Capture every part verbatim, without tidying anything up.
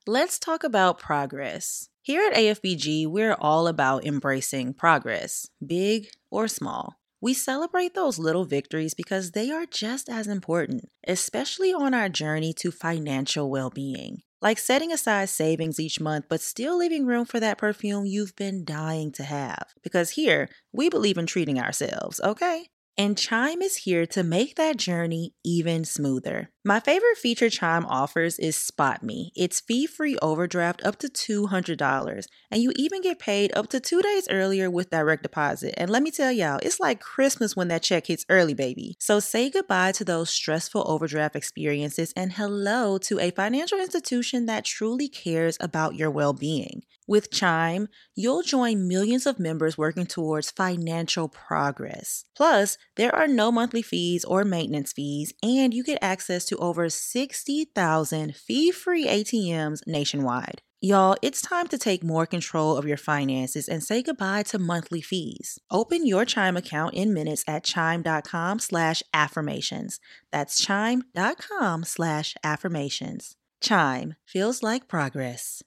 Let's talk about progress. Here at A F B G, we're all about embracing progress, big or small. We celebrate those little victories because they are just as important, especially on our journey to financial well-being. Like setting aside savings each month, but still leaving room for that perfume you've been dying to have. Because here, we believe in treating ourselves, okay? And Chime is here to make that journey even smoother. My favorite feature Chime offers is Spot Me. It's fee-free overdraft up to two hundred dollars, and you even get paid up to two days earlier with direct deposit. And let me tell y'all, it's like Christmas when that check hits early, baby. So say goodbye to those stressful overdraft experiences and hello to a financial institution that truly cares about your well-being. With Chime, you'll join millions of members working towards financial progress. Plus, there are no monthly fees or maintenance fees, and you get access to over sixty thousand fee-free A T Ms nationwide. Y'all, it's time to take more control of your finances and say goodbye to monthly fees. Open your Chime account in minutes at chime.com slash affirmations. That's chime.com slash affirmations. Chime feels like progress.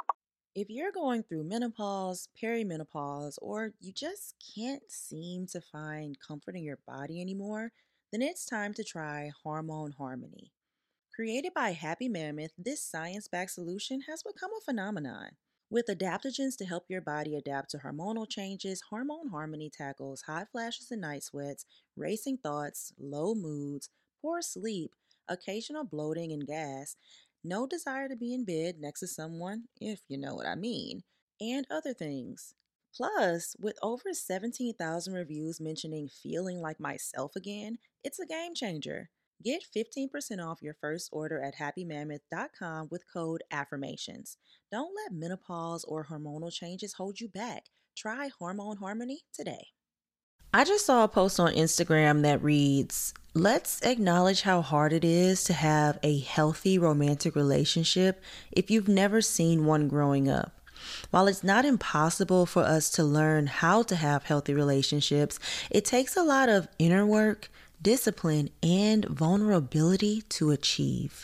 If you're going through menopause, perimenopause, or you just can't seem to find comfort in your body anymore, then it's time to try Hormone Harmony. Created by Happy Mammoth, this science-backed solution has become a phenomenon. With adaptogens to help your body adapt to hormonal changes, Hormone Harmony tackles hot flashes and night sweats, racing thoughts, low moods, poor sleep, occasional bloating and gas, no desire to be in bed next to someone, if you know what I mean, and other things. Plus, with over seventeen thousand reviews mentioning feeling like myself again, it's a game changer. Get fifteen percent off your first order at happy mammoth dot com with code AFFIRMATIONS. Don't let menopause or hormonal changes hold you back. Try Hormone Harmony today. I just saw a post on Instagram that reads, "Let's acknowledge how hard it is to have a healthy romantic relationship if you've never seen one growing up. While it's not impossible for us to learn how to have healthy relationships, it takes a lot of inner work, discipline, and vulnerability to achieve."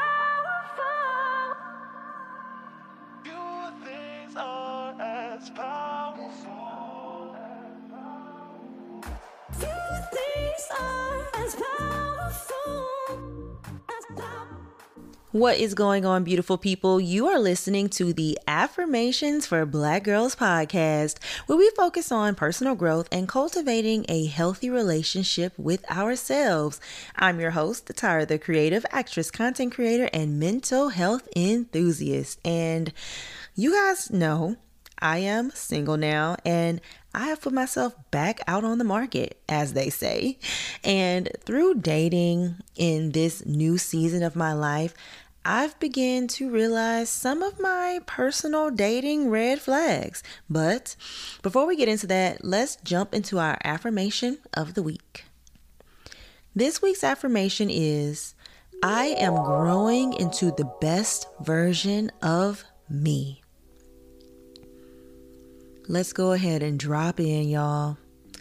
What is going on, beautiful people? You are listening to the Affirmations for Black Girls podcast, where we focus on personal growth and cultivating a healthy relationship with ourselves. I'm your host, Tyra, the creative actress, content creator, and mental health enthusiast. And you guys know I am single now, and I have put myself back out on the market, as they say. And through dating in this new season of my life, I've begun to realize some of my personal dating red flags. But before we get into that, let's jump into our affirmation of the week. This week's affirmation is, I am growing into the best version of me. Let's go ahead and drop in, y'all.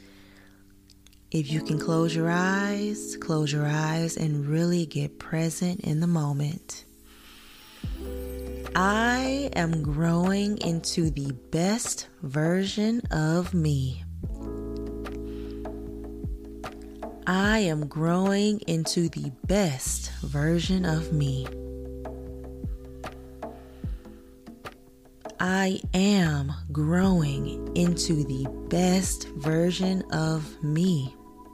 If you can close your eyes, close your eyes and really get present in the moment. I am growing into the best version of me. I am growing into the best version of me. I am growing into the best version of me.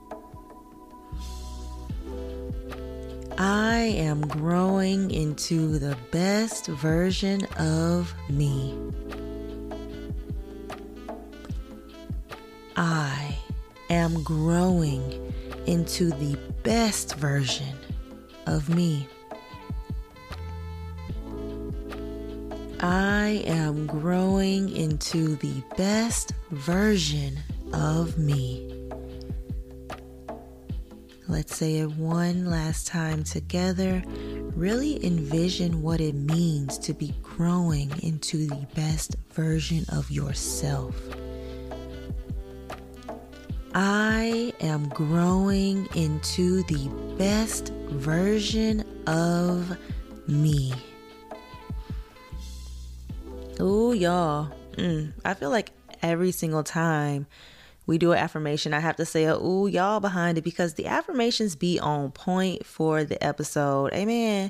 I am growing into the best version of me. I am growing into the best version of me. I am growing into the best version of me. Let's say it one last time together. Really envision what it means to be growing into the best version of yourself. I am growing into the best version of me. Ooh, y'all. Mm, I feel like every single time we do an affirmation, I have to say a ooh, y'all behind it because the affirmations be on point for the episode. Amen.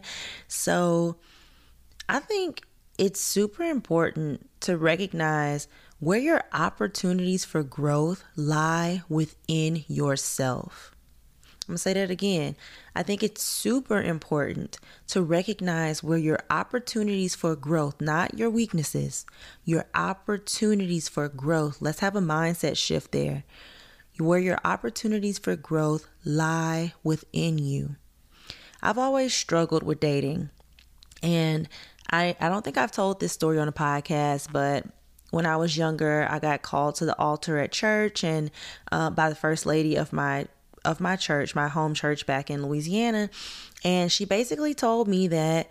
So I think it's super important to recognize where your opportunities for growth lie within yourself. I'm going to say that again. I think it's super important to recognize where your opportunities for growth, not your weaknesses, your opportunities for growth. Let's have a mindset shift there. Where your opportunities for growth lie within you. I've always struggled with dating, and I, I don't think I've told this story on a podcast, but when I was younger, I got called to the altar at church and uh, by the first lady of my of my church, my home church back in Louisiana. And she basically told me that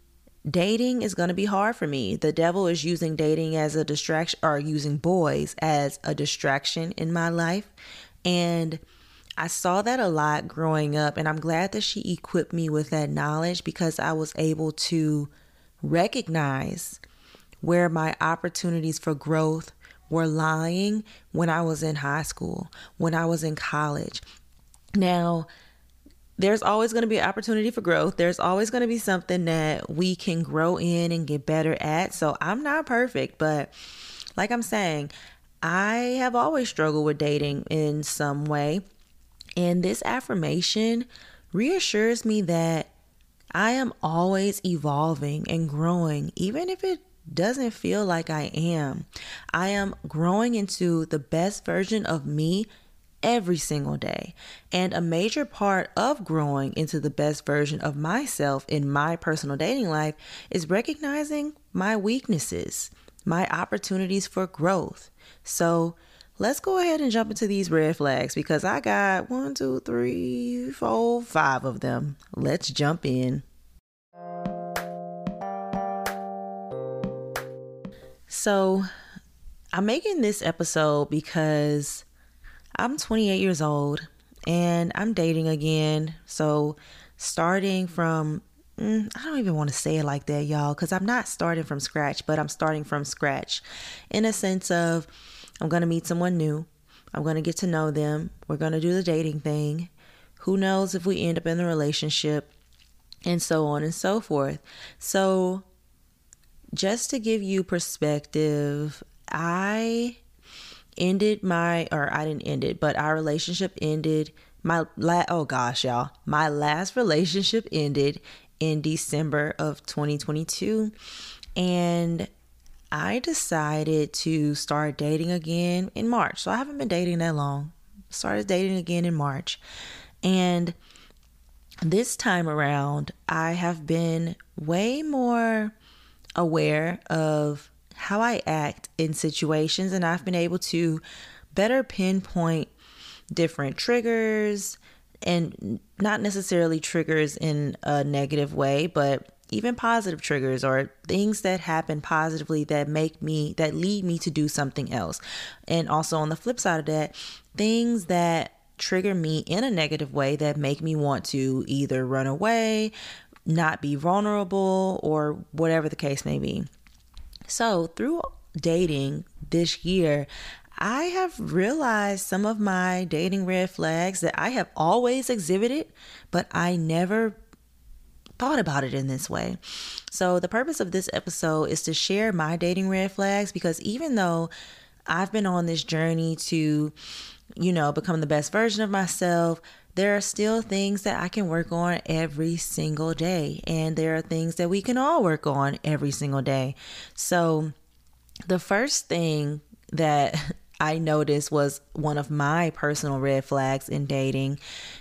dating is going to be hard for me. The devil is using dating as a distraction, or using boys as a distraction in my life. And I saw that a lot growing up. And I'm glad that she equipped me with that knowledge because I was able to recognize where my opportunities for growth were lying when I was in high school, when I was in college. Now, there's always going to be an opportunity for growth. There's always going to be something that we can grow in and get better at. So I'm not perfect, but like I'm saying, I have always struggled with dating in some way. And this affirmation reassures me that I am always evolving and growing, even if it doesn't feel like I am. I am growing into the best version of me every single day. And a major part of growing into the best version of myself in my personal dating life is recognizing my weaknesses, my opportunities for growth. So let's go ahead and jump into these red flags because I got one, two, three, four, five of them. Let's jump in. So I'm making this episode because I'm twenty-eight years old and I'm dating again. So starting from, mm, I don't even want to say it like that, y'all, because I'm not starting from scratch, but I'm starting from scratch in a sense of I'm going to meet someone new. I'm going to get to know them. We're going to do the dating thing. Who knows if we end up in a relationship and so on and so forth. So just to give you perspective, I ended my, or I didn't end it, but our relationship ended, my, la- oh gosh, y'all, my last relationship ended in December of twenty twenty-two. And I decided to start dating again in March. So I haven't been dating that long. Started dating again in March. And this time around, I have been way more aware of how I act in situations, and I've been able to better pinpoint different triggers, and not necessarily triggers in a negative way, but even positive triggers or things that happen positively that make me, that lead me to do something else. And also on the flip side of that, things that trigger me in a negative way that make me want to either run away, not be vulnerable, or whatever the case may be. So through dating this year, I have realized some of my dating red flags that I have always exhibited, but I never thought about it in this way. So the purpose of this episode is to share my dating red flags, because even though I've been on this journey to, you know, become the best version of myself, there are still things that I can work on every single day. And there are things that we can all work on every single day. So the first thing that I noticed was one of my personal red flags in dating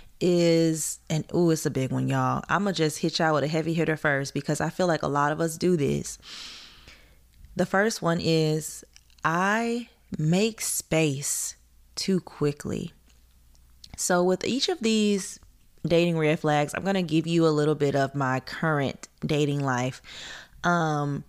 is, and ooh, it's a big one, y'all. I'm going to just hit y'all with a heavy hitter first because I feel like a lot of us do this. The first one is I make space too quickly. So with each of these dating red flags, I'm going to give you a little bit of my current dating life. Um,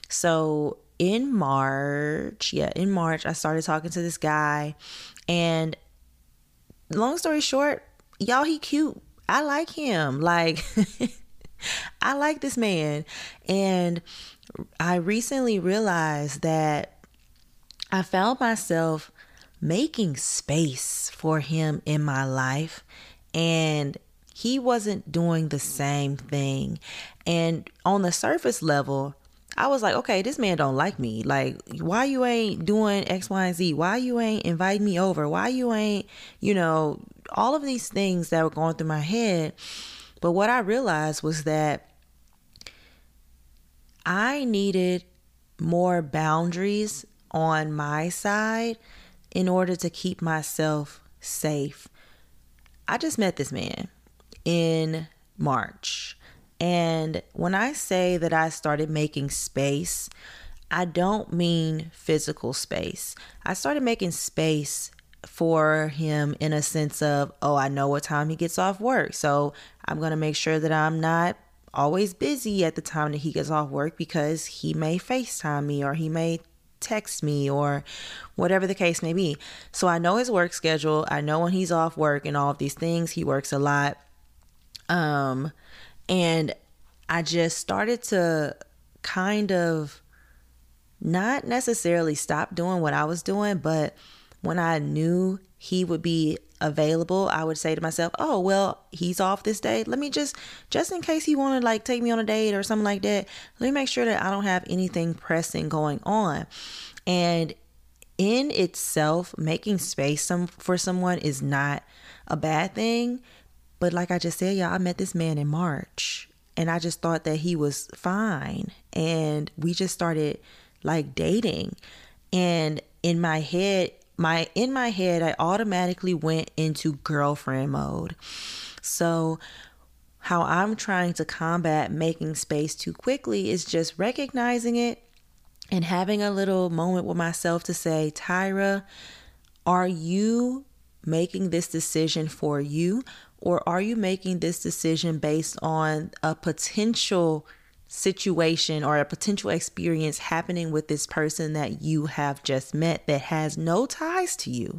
so in March, yeah, in March, I started talking to this guy, and long story short, y'all, he cute. I like him. Like I like this man. And I recently realized that I found myself making space for him in my life, and he wasn't doing the same thing. And on the surface level, I was like, okay, this man don't like me. Like, why you ain't doing X, Y, and Z? Why you ain't inviting me over? Why you ain't, you know, all of these things that were going through my head. But what I realized was that I needed more boundaries on my side in order to keep myself safe. I just met this man in March. And when I say that I started making space, I don't mean physical space. I started making space for him in a sense of, oh, I know what time he gets off work. So I'm going to make sure that I'm not always busy at the time that he gets off work, because he may FaceTime me or he may text me or whatever the case may be. So I know his work schedule. I know when he's off work and all of these things. He works a lot. Um, and I just started to kind of not necessarily stop doing what I was doing, but when I knew he would be available, I would say to myself, oh, well, he's off this day. Let me just, just in case he want to like take me on a date or something like that, let me make sure that I don't have anything pressing going on. And in itself, making space some, for someone is not a bad thing. But like I just said, y'all, I met this man in March and I just thought that he was fine. And we just started like dating. And in my head, my in my head, I automatically went into girlfriend mode. So how I'm trying to combat making space too quickly is just recognizing it and having a little moment with myself to say, Tyra, are you making this decision for you, or are you making this decision based on a potential situation or a potential experience happening with this person that you have just met that has no ties to you?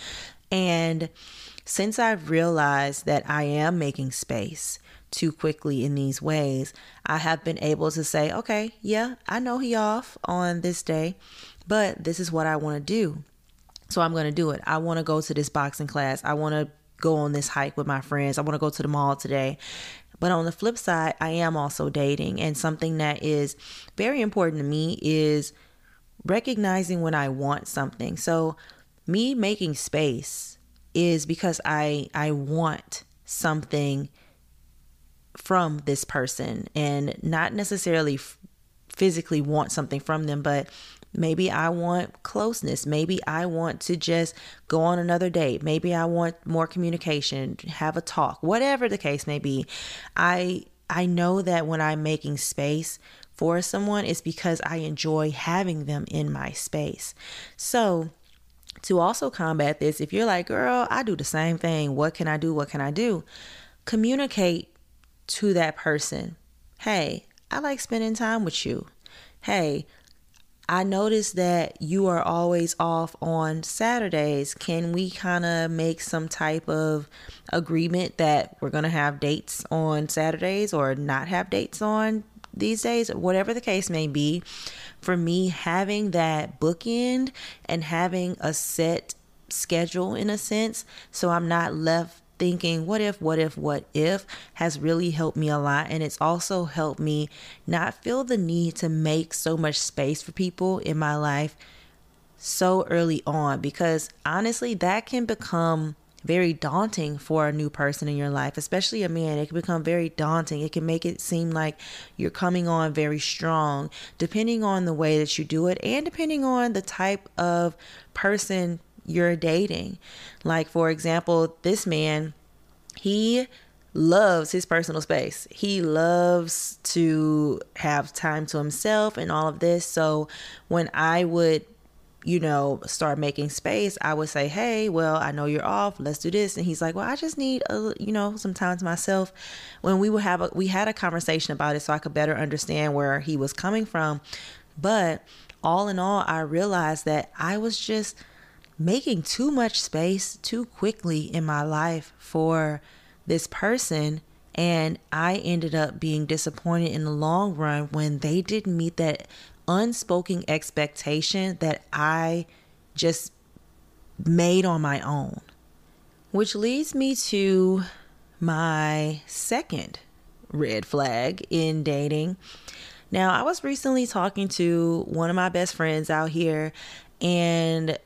And since I've realized that I am making space too quickly in these ways, I have been able to say, okay, yeah, I know he off on this day, but this is what I want to do. So I'm going to do it. I want to go to this boxing class. I want to go on this hike with my friends. I want to go to the mall today. But on the flip side, I am also dating. And something that is very important to me is recognizing when I want something. So me making space is because I I want something from this person, and not necessarily f- physically want something from them, but maybe I want closeness. Maybe I want to just go on another date. Maybe I want more communication, have a talk, whatever the case may be. I I know that when I'm making space for someone, it's because I enjoy having them in my space. So to also combat this, if you're like, girl, I do the same thing. What can I do? What can I do? Communicate to that person. Hey, I like spending time with you. Hey, I noticed that you are always off on Saturdays. Can we kind of make some type of agreement that we're going to have dates on Saturdays or not have dates on these days? Whatever the case may be, for me, having that bookend and having a set schedule in a sense, so I'm not left thinking, what if, what if, what if, has really helped me a lot. And it's also helped me not feel the need to make so much space for people in my life so early on, because honestly, that can become very daunting for a new person in your life, especially a man. It can become very daunting. It can make it seem like you're coming on very strong, depending on the way that you do it and depending on the type of person you're dating. Like, for example, this man, he loves his personal space. He loves to have time to himself and all of this. So when I would, you know, start making space, I would say, hey, well, I know you're off. Let's do this. And he's like, well, I just need, a, you know, some time to myself. When we would have, a, we had a conversation about it so I could better understand where he was coming from. But all in all, I realized that I was just making too much space too quickly in my life for this person. And I ended up being disappointed in the long run when they didn't meet that unspoken expectation that I just made on my own. Which leads me to my second red flag in dating. Now, I was recently talking to one of my best friends out here, and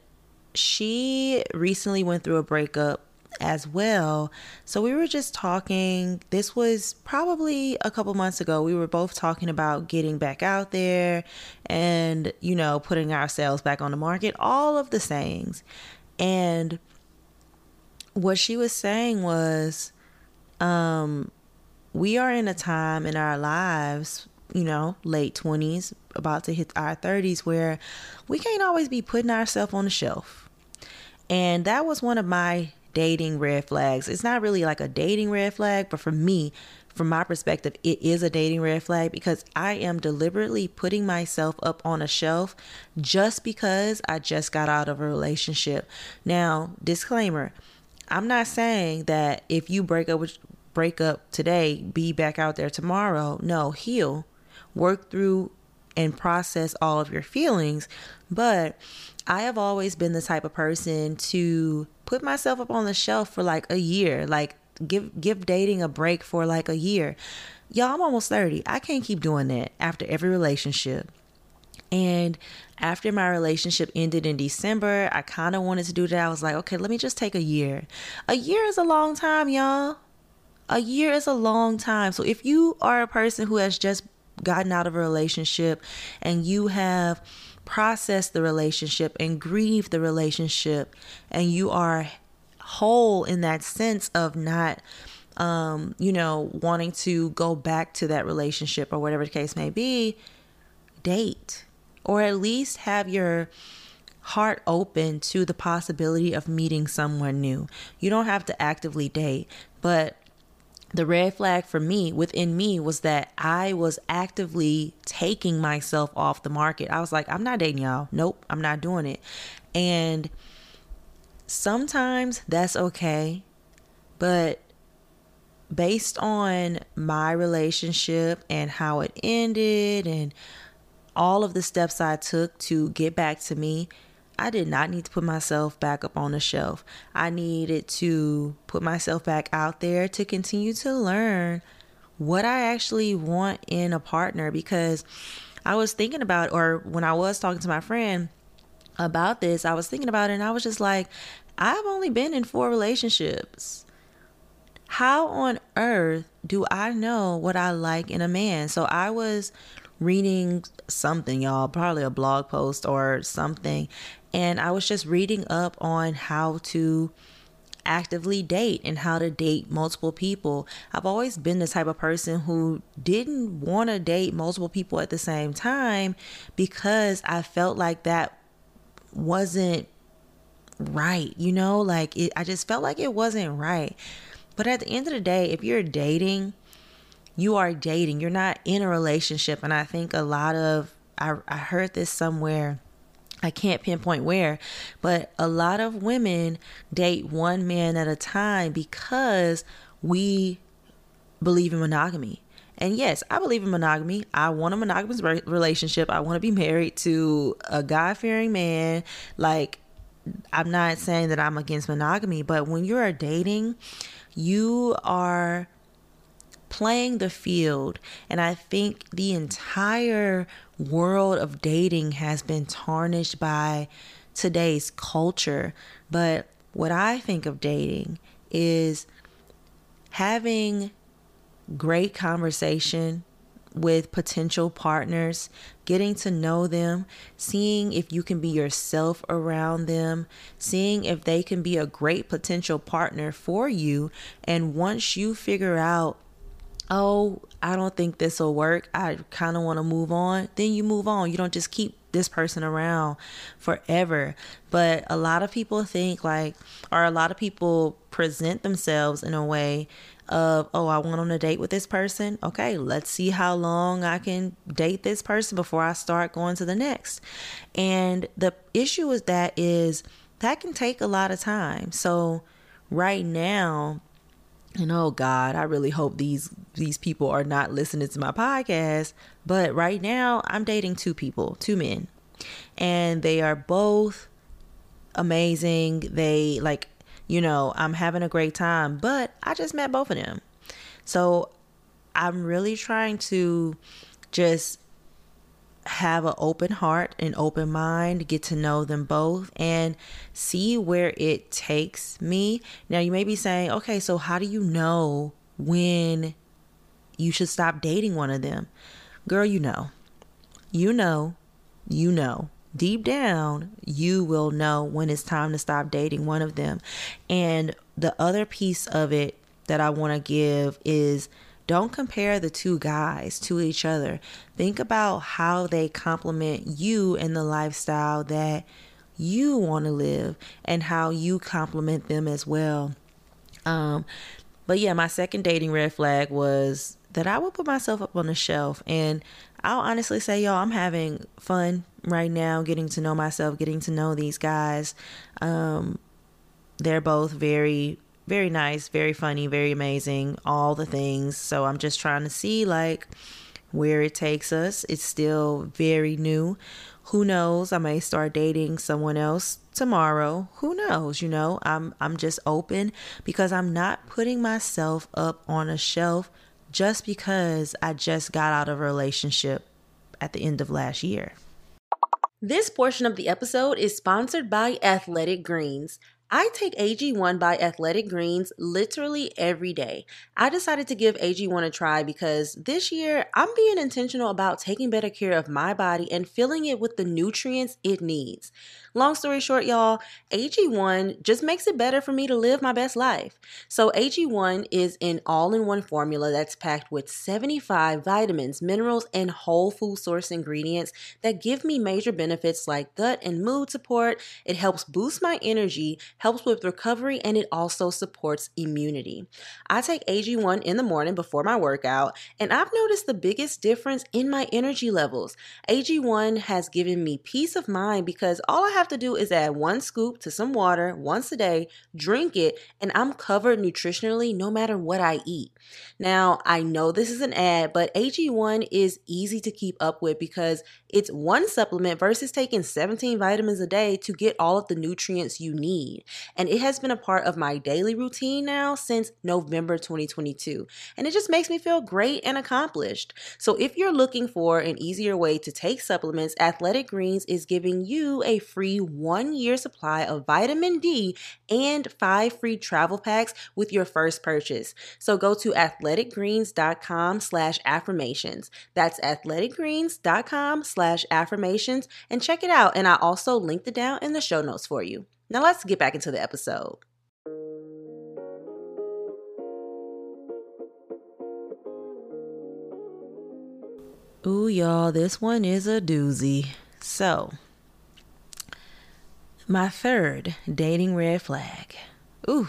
she recently went through a breakup as well. So we were just talking. This was probably a couple months ago. We were both talking about getting back out there and, you know, putting ourselves back on the market, all of the sayings. And what she was saying was, um, we are in a time in our lives, you know, late twenties, about to hit our thirties, where we can't always be putting ourselves on the shelf. And that was one of my dating red flags. It's not really like a dating red flag, but for me, from my perspective, it is a dating red flag because I am deliberately putting myself up on a shelf just because I just got out of a relationship. Now, disclaimer, I'm not saying that if you break up with, break up today, be back out there tomorrow. No, heal, work through and process all of your feelings. But I have always been the type of person to put myself up on the shelf for like a year, like give give dating a break for like a year. Y'all, I'm almost thirty. I can't keep doing that after every relationship. And after my relationship ended in December, I kind of wanted to do that. I was like, okay, let me just take a year. A year is a long time, y'all. A year is a long time. So if you are a person who has just gotten out of a relationship and you have processed the relationship and grieved the relationship and you are whole in that sense of not, um, you know, wanting to go back to that relationship or whatever the case may be, date. Or at least have your heart open to the possibility of meeting someone new. You don't have to actively date, but the red flag for me, within me, was that I was actively taking myself off the market. I was like, I'm not dating y'all. Nope, I'm not doing it. And sometimes that's okay, but based on my relationship and how it ended and all of the steps I took to get back to me, I did not need to put myself back up on the shelf. I needed to put myself back out there to continue to learn what I actually want in a partner, because I was thinking about, or when I was talking to my friend about this, I was thinking about it and I was just like, I've only been in four relationships. How on earth do I know what I like in a man? So I was reading something, y'all, probably a blog post or something. And I was just reading up on how to actively date and how to date multiple people. I've always been the type of person who didn't want to date multiple people at the same time because I felt like that wasn't right. You know, like it, I just felt like it wasn't right. But at the end of the day, if you're dating, you are dating. You're not in a relationship. And I think a lot of, I, I heard this somewhere, I can't pinpoint where, but a lot of women date one man at a time because we believe in monogamy. And yes, I believe in monogamy. I want a monogamous re- relationship. I want to be married to a God-fearing man. Like, I'm not saying that I'm against monogamy, but when you are dating, you are playing the field. And I think the entire world of dating has been tarnished by today's culture. But what I think of dating is having great conversation with potential partners, getting to know them, seeing if you can be yourself around them, seeing if they can be a great potential partner for you. And once you figure out, oh, I don't think this will work, I kind of want to move on, then you move on. You don't just keep this person around forever. But a lot of people think like, or a lot of people present themselves in a way of, oh, I went on a date with this person. Okay, let's see how long I can date this person before I start going to the next. And the issue with that is that can take a lot of time. So right now, And oh God, I really hope these these people are not listening to my podcast. But right now, I'm dating two people, two men, and they are both amazing. They like, you know, I'm having a great time. But I just met both of them, so I'm really trying to just have an open heart and open mind, get to know them both and see where it takes me. Now you may be saying, okay, so how do you know when you should stop dating one of them? Girl, you know, you know, you know, deep down, you will know when it's time to stop dating one of them. And the other piece of it that I want to give is, don't compare the two guys to each other. Think about how they complement you and the lifestyle that you want to live and how you complement them as well. Um, but yeah, my second dating red flag was that I would put myself up on the shelf. And I'll honestly say, y'all, I'm having fun right now, getting to know myself, getting to know these guys. Um, they're both very very nice, very funny, very amazing, all the things. So I'm just trying to see like where it takes us. It's still very new. Who knows? I may start dating someone else tomorrow. Who knows? You know, I'm I'm just open because I'm not putting myself up on a shelf just because I just got out of a relationship at the end of last year. This portion of the episode is sponsored by Athletic Greens. I take A G one by Athletic Greens literally every day. I decided to give A G one a try because this year I'm being intentional about taking better care of my body and filling it with the nutrients it needs. Long story short, y'all, A G one just makes it better for me to live my best life. So A G one is an all-in-one formula that's packed with seventy-five vitamins, minerals, and whole food source ingredients that give me major benefits like gut and mood support. It helps boost my energy, helps with recovery, and it also supports immunity. I take A G one in the morning before my workout, and I've noticed the biggest difference in my energy levels. A G one has given me peace of mind because all I have to do is add one scoop to some water once a day, drink it, and I'm covered nutritionally no matter what I eat. Now, I know this is an ad, but A G one is easy to keep up with because it's one supplement versus taking seventeen vitamins a day to get all of the nutrients you need. And it has been a part of my daily routine now since November twenty twenty-two. And it just makes me feel great and accomplished. So if you're looking for an easier way to take supplements, Athletic Greens is giving you a free one-year supply of vitamin D and five free travel packs with your first purchase. So go to athleticgreens.com slash affirmations. That's athleticgreens.com slash affirmations and check it out. And I also linked it down in the show notes for you. Now let's get back into the episode. Ooh, y'all, this one is a doozy. So, my third dating red flag. Ooh.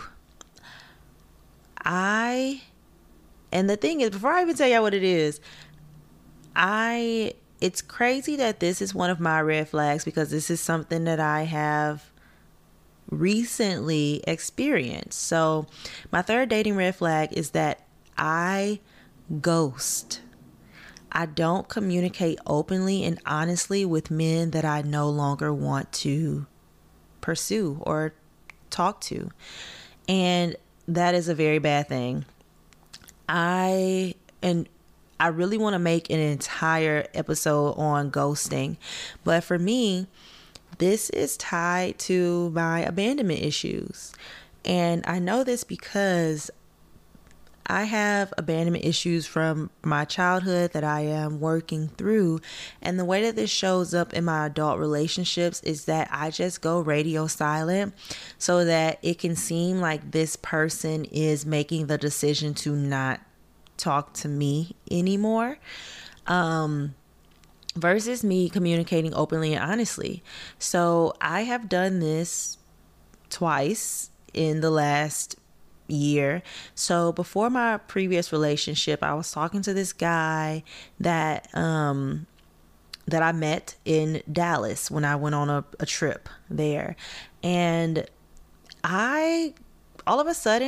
I, and the thing is, before I even tell y'all what it is, I, it's crazy that this is one of my red flags because this is something that I have recently experienced. So my third dating red flag is that I ghost. I don't communicate openly and honestly with men that I no longer want to pursue or talk to. And that is a very bad thing. I, and I really want to make an entire episode on ghosting. But for me, this is tied to my abandonment issues. And I know this because I have abandonment issues from my childhood that I am working through. And the way that this shows up in my adult relationships is that I just go radio silent so that it can seem like this person is making the decision to not talk to me anymore. Um, versus me communicating openly and honestly. So I have done this twice in the last year. So before my previous relationship, I was talking to this guy that um that I met in Dallas when I went on a, a trip there. And I all of a sudden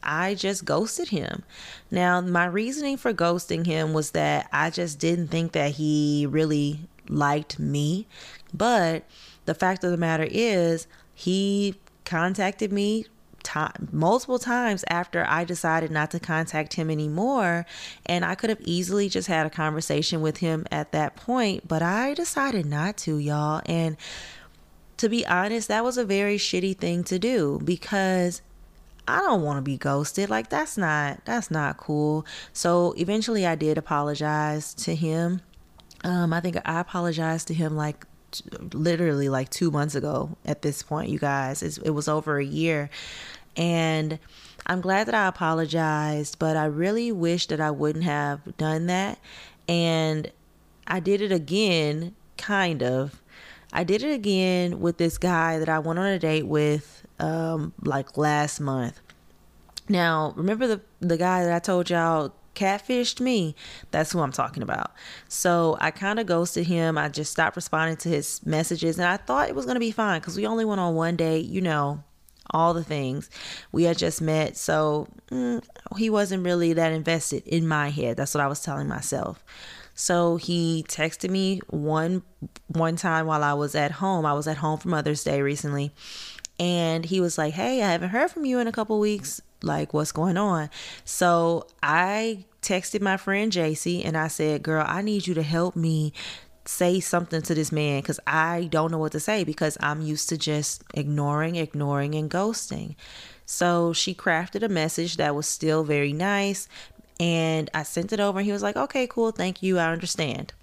I just ghosted him. Now, my reasoning for ghosting him was that I just didn't think that he really liked me. But the fact of the matter is, he contacted me Time, multiple times after I decided not to contact him anymore, and I could have easily just had a conversation with him at that point, but I decided not to, y'all. And to be honest, that was a very shitty thing to do, because I don't want to be ghosted. Like, that's not that's not cool. So eventually I did apologize to him. um I think I apologized to him like literally like two months ago at this point, you guys. It's, it was over a year, and I'm glad that I apologized, but I really wish that I wouldn't have done that. And I did it again, kind of. I did it again with this guy that I went on a date with um like last month. Now, remember the the guy that I told y'all catfished me? That's who I'm talking about. So I kind of ghosted him. I just stopped responding to his messages, and I thought it was going to be fine because we only went on one date, you know, all the things. We had just met, so mm, he wasn't really that invested in my head. That's what I was telling myself. So he texted me one one time while I was at home. I was at home for Mother's Day recently, and he was like, "Hey, I haven't heard from you in a couple weeks. Like, what's going on?" So I texted my friend J C and I said, "Girl, I need you to help me say something to this man, because I don't know what to say, because I'm used to just ignoring, ignoring, and ghosting." So she crafted a message that was still very nice, and I sent it over, and he was like, "Okay, cool. Thank you. I understand."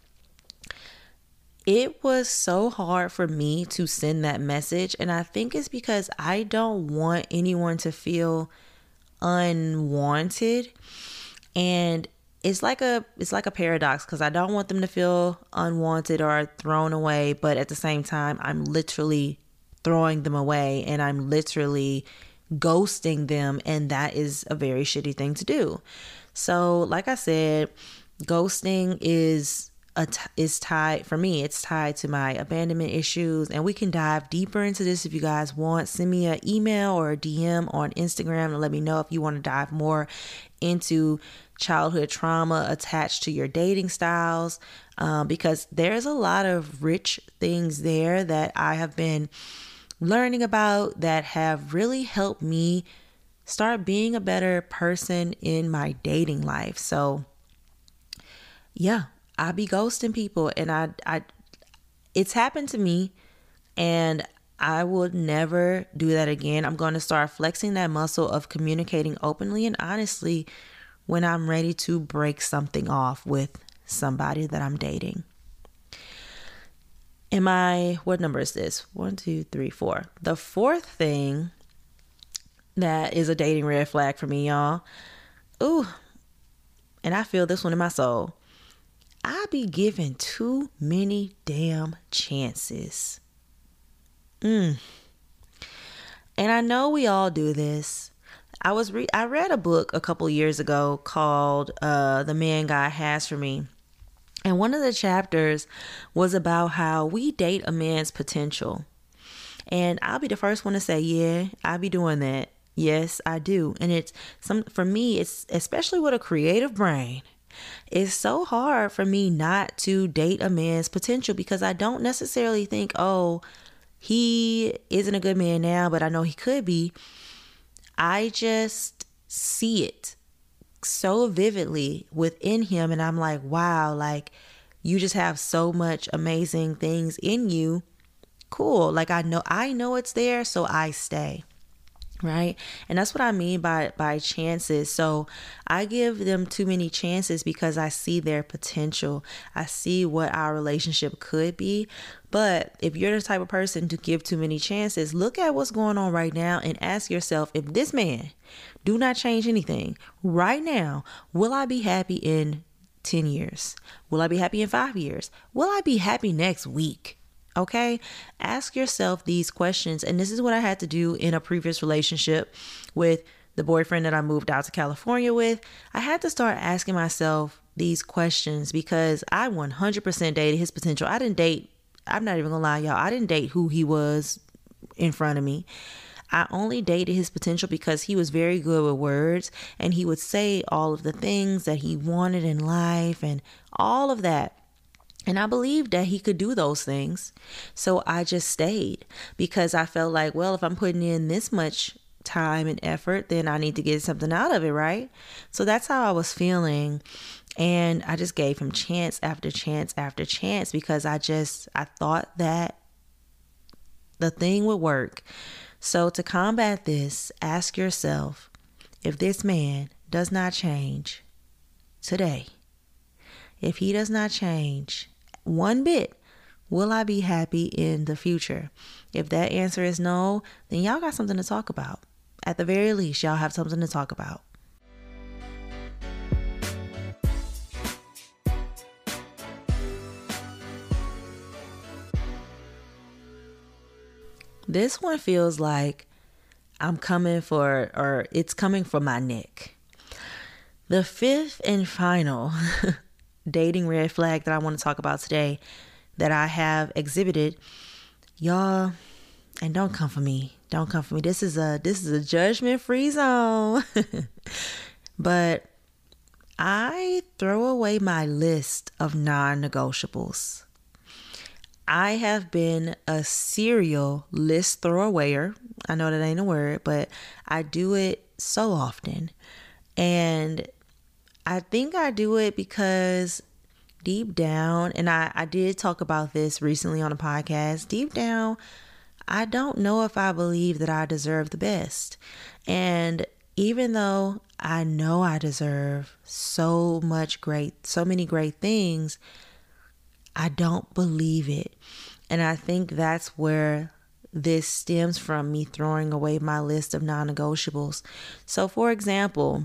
It was so hard for me to send that message, and I think it's because I don't want anyone to feel unwanted. And it's like a it's like a paradox, because I don't want them to feel unwanted or thrown away, but at the same time I'm literally throwing them away, and I'm literally ghosting them, and that is a very shitty thing to do. So like I said, ghosting is a t- is tied, for me, it's tied to my abandonment issues, and we can dive deeper into this if you guys want. Send me an email or a D M on Instagram and let me know if you want to dive more into childhood trauma attached to your dating styles, um, because there's a lot of rich things there that I have been learning about that have really helped me start being a better person in my dating life. So yeah, I be ghosting people, and I, I, it's happened to me, and I would never do that again. I'm going to start flexing that muscle of communicating openly and honestly when I'm ready to break something off with somebody that I'm dating. Am I, what number is this? One, two, three, four. The fourth thing that is a dating red flag for me, y'all. Ooh, and I feel this one in my soul. I be giving too many damn chances. Mm. And I know we all do this. I was re- I read a book a couple years ago called uh, The Man God Has For Me. And one of the chapters was about how we date a man's potential. And I'll be the first one to say, yeah, I be doing that. Yes, I do. And it's some, for me, it's especially with a creative brain. It's so hard for me not to date a man's potential, because I don't necessarily think, oh, he isn't a good man now, but I know he could be. I just see it so vividly within him, and I'm like, wow, like, you just have so much amazing things in you. Cool. Like, I know, I know it's there, so I stay. Right. And that's what I mean by, by chances. So I give them too many chances because I see their potential. I see what our relationship could be. But if you're the type of person to give too many chances, look at what's going on right now and ask yourself, if this man do not change anything right now, will I be happy in ten years? Will I be happy in five years? Will I be happy next week? Okay, ask yourself these questions. And this is what I had to do in a previous relationship with the boyfriend that I moved out to California with. I had to start asking myself these questions because I one hundred percent dated his potential. I didn't date, I'm not even gonna lie, y'all, I didn't date who he was in front of me. I only dated his potential because he was very good with words and he would say all of the things that he wanted in life and all of that. And I believed that he could do those things. So I just stayed because I felt like, well, if I'm putting in this much time and effort, then I need to get something out of it, right? So that's how I was feeling. And I just gave him chance after chance after chance because I just, I thought that the thing would work. So to combat this, ask yourself, if this man does not change today, if he does not change one bit, will I be happy in the future? If that answer is no, then y'all got something to talk about. At the very least, y'all have something to talk about. This one feels like I'm coming for, or it's coming for my neck. The fifth and final dating red flag that I want to talk about today that I have exhibited, y'all, and don't come for me. Don't come for me. This is a this is a judgment-free zone. But I throw away my list of non-negotiables. I have been a serial list throwawayer. I know that ain't a word, but I do it so often. And I think I do it because deep down, and I, I did talk about this recently on a podcast, deep down, I don't know if I believe that I deserve the best. And even though I know I deserve so much great, so many great things, I don't believe it. And I think that's where this stems from, me throwing away my list of non-negotiables. So for example,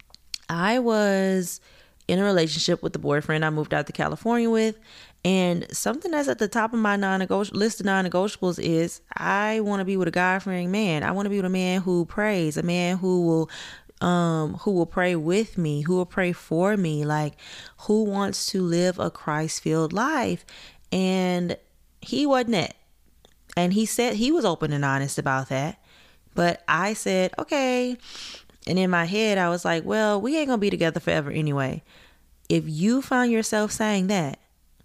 I was in a relationship with the boyfriend I moved out to California with. And something that's at the top of my non-negotiable list of non-negotiables is I want to be with a God-fearing man. I want to be with a man who prays, a man who will um who will pray with me, who will pray for me, like who wants to live a Christ-filled life. And he wasn't it. And he said he was open and honest about that. But I said, okay. And in my head, I was like, well, we ain't gonna be together forever anyway. If you find yourself saying that,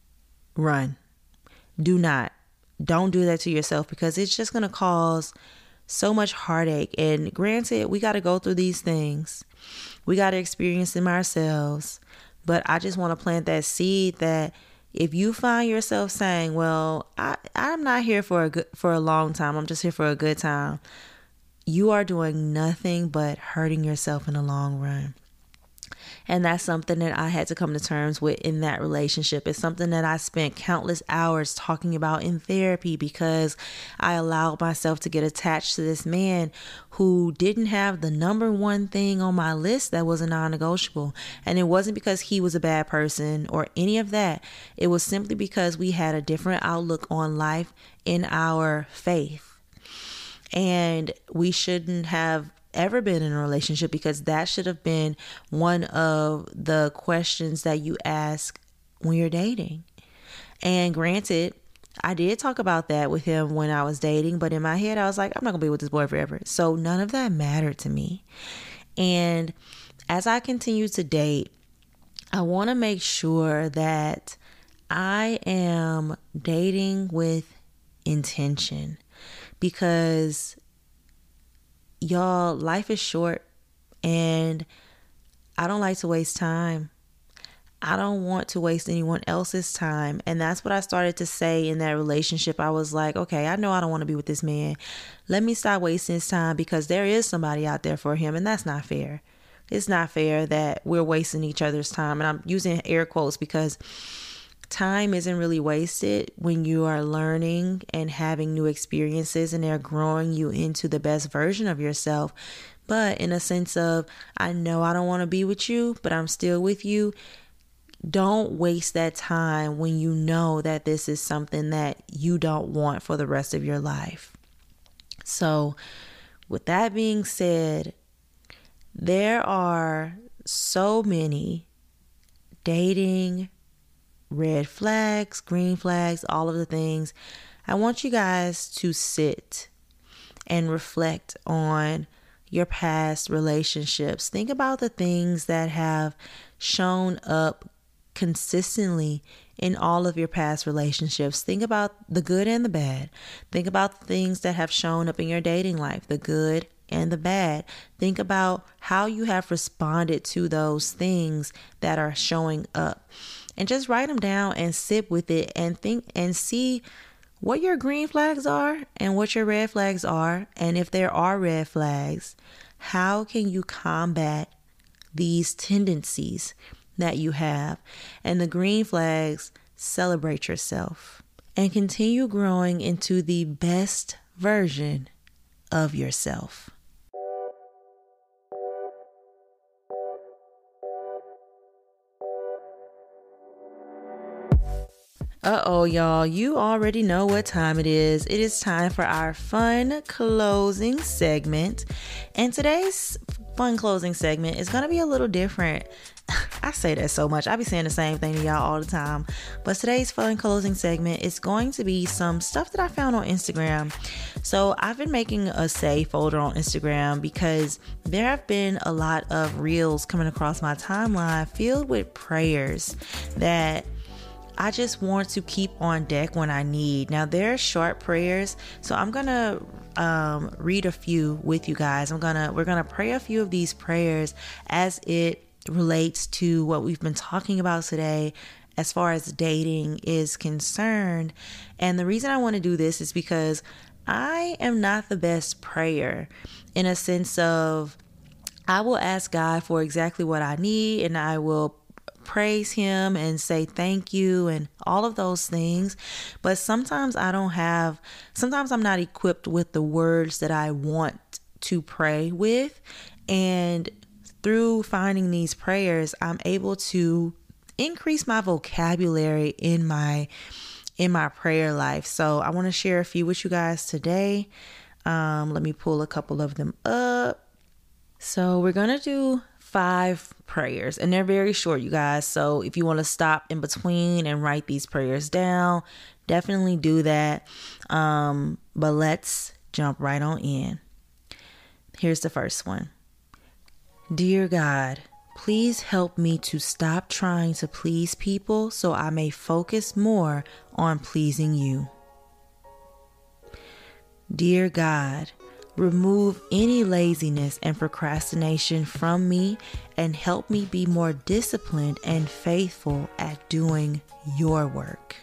run. Do not. Don't do that to yourself because it's just gonna cause so much heartache. And granted, we got to go through these things. We got to experience them ourselves. But I just want to plant that seed that if you find yourself saying, well, I, I'm not here for a good, for a long time. I'm just here for a good time. You are doing nothing but hurting yourself in the long run. And that's something that I had to come to terms with in that relationship. It's something that I spent countless hours talking about in therapy because I allowed myself to get attached to this man who didn't have the number one thing on my list that was a non-negotiable. And it wasn't because he was a bad person or any of that. It was simply because we had a different outlook on life in our faith. And we shouldn't have ever been in a relationship because that should have been one of the questions that you ask when you're dating. And granted, I did talk about that with him when I was dating, but in my head I was like, I'm not gonna be with this boy forever. So none of that mattered to me. And as I continue to date, I want to make sure that I am dating with intention because y'all, life is short and I don't like to waste time. I don't want to waste anyone else's time. And that's what I started to say in that relationship. I was like, okay, I know I don't want to be with this man. Let me stop wasting his time because there is somebody out there for him and that's not fair. It's not fair that we're wasting each other's time. And I'm using air quotes because time isn't really wasted when you are learning and having new experiences and they're growing you into the best version of yourself. But in a sense of, I know I don't want to be with you, but I'm still with you. Don't waste that time when you know that this is something that you don't want for the rest of your life. So with that being said, there are so many dating red flags, green flags, all of the things. I want you guys to sit and reflect on your past relationships. Think about the things that have shown up consistently in all of your past relationships. Think about the good and the bad. Think about the things that have shown up in your dating life, the good and the bad. Think about how you have responded to those things that are showing up, and just write them down and sit with it and think and see what your green flags are and what your red flags are. And if there are red flags, how can you combat these tendencies that you have? And the green flags, celebrate yourself and continue growing into the best version of yourself. Uh-oh, y'all, you already know what time it is. It is time for our fun closing segment. And today's fun closing segment is going to be a little different. I say that so much. I be saying the same thing to y'all all the time. But today's fun closing segment is going to be some stuff that I found on Instagram. So I've been making a save folder on Instagram because there have been a lot of reels coming across my timeline filled with prayers that I just want to keep on deck when I need. Now, they're short prayers, so I'm going to um, read a few with you guys. I'm going to, we're going to pray a few of these prayers as it relates to what we've been talking about today as far as dating is concerned. And the reason I want to do this is because I am not the best prayer, in a sense of I will ask God for exactly what I need, and I will praise him and say thank you and all of those things. But sometimes I don't have, sometimes I'm not equipped with the words that I want to pray with. And through finding these prayers, I'm able to increase my vocabulary in my in my prayer life. So I want to share a few with you guys today. Um, let me pull a couple of them up. So we're going to do five prayers, and they're very short, you guys. So if you want to stop in between and write these prayers down, definitely do that. Um, but let's jump right on in. Here's the first one. Dear God, please help me to stop trying to please people so I may focus more on pleasing you. Dear God, remove any laziness and procrastination from me and help me be more disciplined and faithful at doing your work.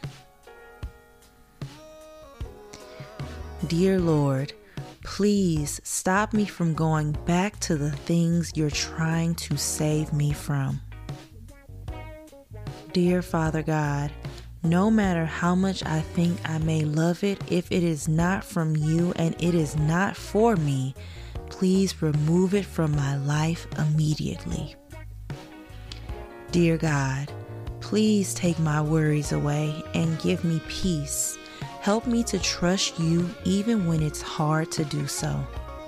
Dear Lord, please stop me from going back to the things you're trying to save me from. Dear Father God, no matter how much I think I may love it, if it is not from you and it is not for me, please remove it from my life immediately. Dear God, please take my worries away and give me peace. Help me to trust you even when it's hard to do so.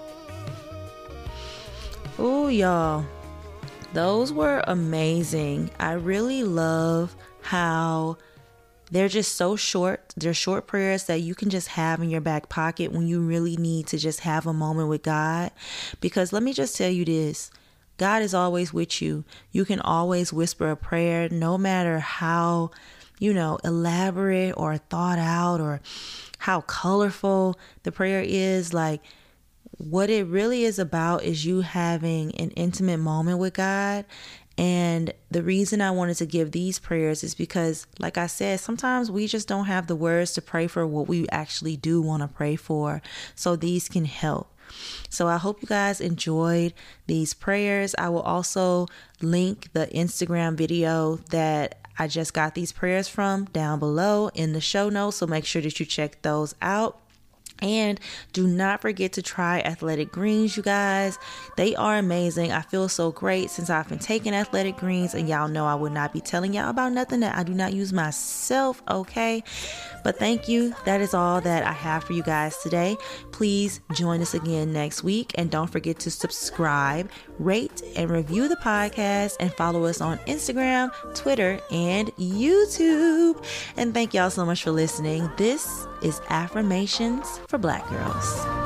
Oh, y'all, those were amazing. I really love how they're just so short. They're short prayers that you can just have in your back pocket when you really need to just have a moment with God. Because let me just tell you this, God is always with you. You can always whisper a prayer, no matter how, you know, elaborate or thought out or how colorful the prayer is. Like, what it really is about is you having an intimate moment with God. And the reason I wanted to give these prayers is because, like I said, sometimes we just don't have the words to pray for what we actually do want to pray for. So these can help. So I hope you guys enjoyed these prayers. I will also link the Instagram video that I just got these prayers from down below in the show notes. So make sure that you check those out. And do not forget to try Athletic Greens, you guys. They are amazing. I feel so great since I've been taking Athletic Greens, and y'all know I would not be telling y'all about nothing that I do not use myself, okay? But thank you. That is all that I have for you guys today. Please join us again next week, and don't forget to subscribe, rate, and review the podcast, and follow us on Instagram, Twitter, and YouTube. And thank y'all so much for listening. This is Affirmations for Black Girls.